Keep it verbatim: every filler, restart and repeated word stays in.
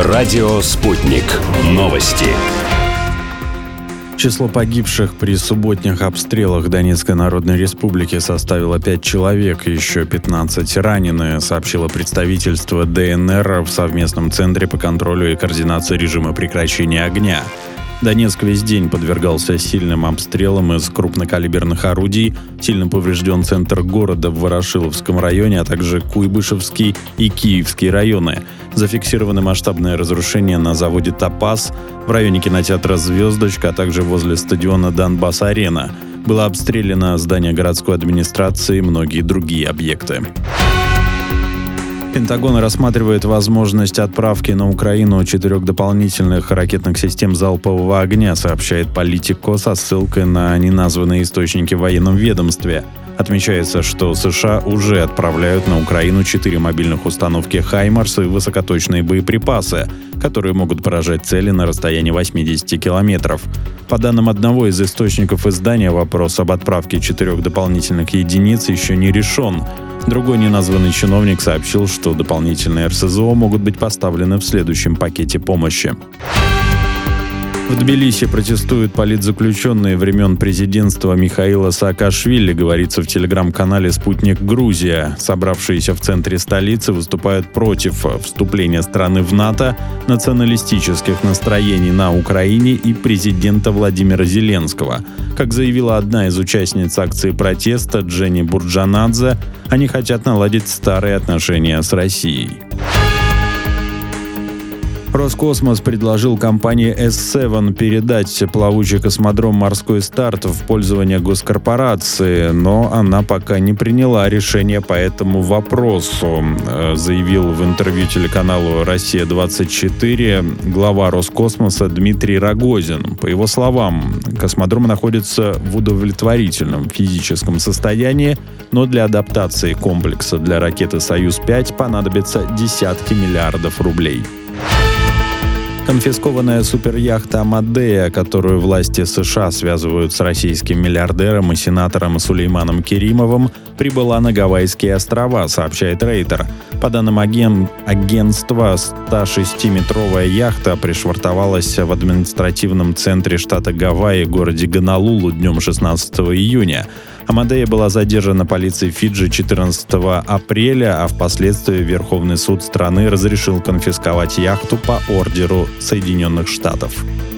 Радио «Спутник». Новости. Число погибших при субботних обстрелах Донецкой Народной Республики составило пять человек, еще пятнадцать ранены, сообщило представительство ДНР в совместном центре по контролю и координации режима прекращения огня. Донецк весь день подвергался сильным обстрелам из крупнокалиберных орудий. Сильно поврежден центр города в Ворошиловском районе, а также Куйбышевский и Киевский районы. Зафиксированы масштабные разрушения на заводе «Топаз», в районе кинотеатра «Звездочка», а также возле стадиона «Донбасс-Арена». Было обстреляно здание городской администрации и многие другие объекты. Пентагон рассматривает возможность отправки на Украину четырех дополнительных ракетных систем залпового огня, сообщает Политико со ссылкой на неназванные источники в военном ведомстве. Отмечается, что США уже отправляют на Украину четыре мобильных установки «Хаймарс» и высокоточные боеприпасы, которые могут поражать цели на расстоянии восемьдесят километров. По данным одного из источников издания, вопрос об отправке четырех дополнительных единиц еще не решен. Другой неназванный чиновник сообщил, что дополнительные эр эс зэ о могут быть поставлены в следующем пакете помощи. В Тбилиси протестуют политзаключенные времен президентства Михаила Саакашвили, говорится в телеграм-канале «Спутник Грузия». Собравшиеся в центре столицы выступают против вступления страны в НАТО, националистических настроений на Украине и президента Владимира Зеленского. Как заявила одна из участниц акции протеста Дженни Бурджанадзе, они хотят наладить старые отношения с Россией. Роскосмос предложил компании эс семь передать плавучий космодром «Морской старт» в пользование госкорпорации, но она пока не приняла решение по этому вопросу, заявил в интервью телеканалу «Россия-двадцать четыре» глава Роскосмоса Дмитрий Рогозин. По его словам, космодром находится в удовлетворительном физическом состоянии, но для адаптации комплекса для ракеты «Союз-пять» понадобится десятки миллиардов рублей. Конфискованная суперяхта «Амадея», которую власти США связывают с российским миллиардером и сенатором Сулейманом Керимовым, прибыла на Гавайские острова, сообщает Рейтер. По данным аген... агентства, сто шестиметровая яхта пришвартовалась в административном центре штата Гавайи, городе Гонолулу, днем шестнадцатого июня. «Амадея» была задержана полицией Фиджи четырнадцатого апреля, а впоследствии Верховный суд страны разрешил конфисковать яхту по ордеру Соединенных Штатов.